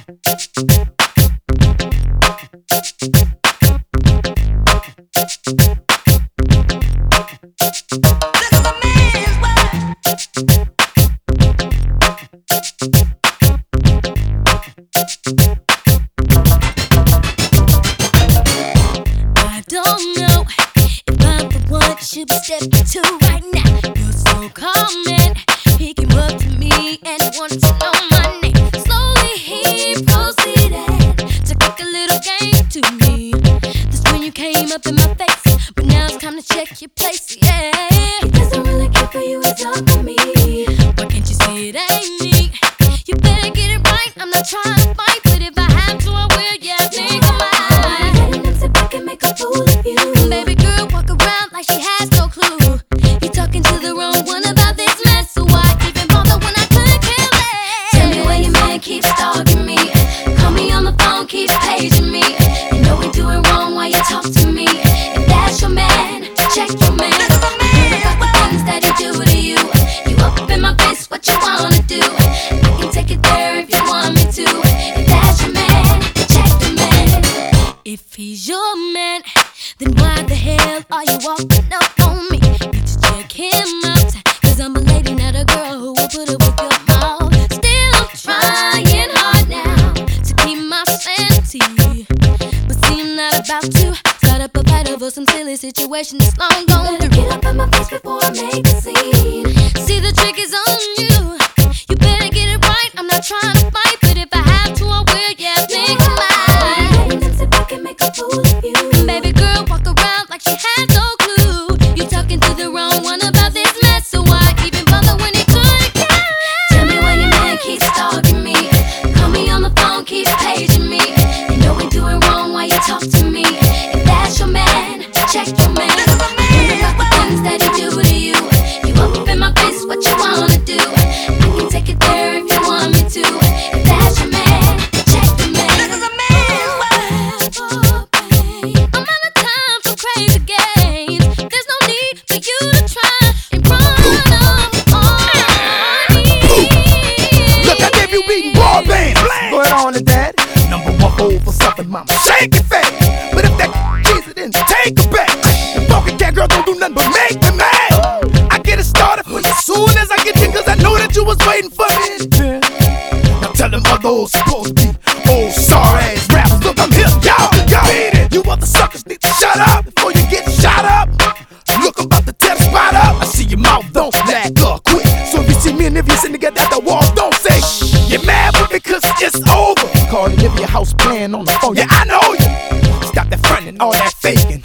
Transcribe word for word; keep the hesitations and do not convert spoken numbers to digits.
Should be stepping to right now. You're so calming. He came up to me and he wanted to know my name. Slowly he proceeded to kick a little game to me. That's when you came up in my face, but now it's time to check your place. Yeah, he doesn't really care for you, he's up for me. Why can't you see it ain't me? You better get it right. I'm not trying to fight, but if I have to, I will. Yeah, think of mine. Letting him sit back and make a fool of you. Baby girl, walk around like she has no clue. You talking to the wrong one about this mess, so why even bother when I couldn't care less? Tell me why your man keeps stalking me. Call me on the phone, keeps paging me. You know we doing wrong while you talk to me. If that's your man, check your man. Heard about the things that he do to you. You up in my face, what you wanna do? I can take it there if you want me to. If that's your man, check your man. If he's your man, then why the hell are you walking up on me? Need to check him out, cause I'm a lady, not a girl who will put up with your mouth. Still I'm trying hard now to keep my sanity, but see I'm not about to start up a fight over some silly situation that's long gone through. Get up in my face before I make a scene. See the trick is on you. You better get it right. I'm not trying to fight, but if I have to, I will. Yeah, think of mine. Letting him sit back and make a fool of you. Baby girl, walk around like she has no clue. You talking to the wrong one about this mess, so why even bother when he couldn't care? Tell me why your man keeps stalking me. Call me on the phone, keeps paging me. You know we doing wrong while you talk to me. If that's your man, check your man. Heard about the things that he do to you. You up in my face, what you wanna do? I can take it there if you want me to. If that's your man, check your man. This is a man's world. I'm out of time for crazy games. There's no need for you to try and run up on me. Look, I gave you beating ball bands. Go ahead on to that. Number one hole for something, mama. Shake it fast. But if that cheese it, then take it back. The funky cat girl don't do nothing but make me mad. I get it started for you soon as I get you, cause I know that you was waiting for me. Now tell them other old supposed to be old sorry ass rappers. Look, I'm here, y'all, y'all. You other suckers need to shut up before you get shot up. Look, I'm about to tear the spot up. I see your mouth, don't lag up quick. So if you see me and if you sitting together at the wall, don't say shh. You're mad with me cause it's over. Call and live your house playing on the phone. Yeah, I know you. Stop that frontin', all that faking.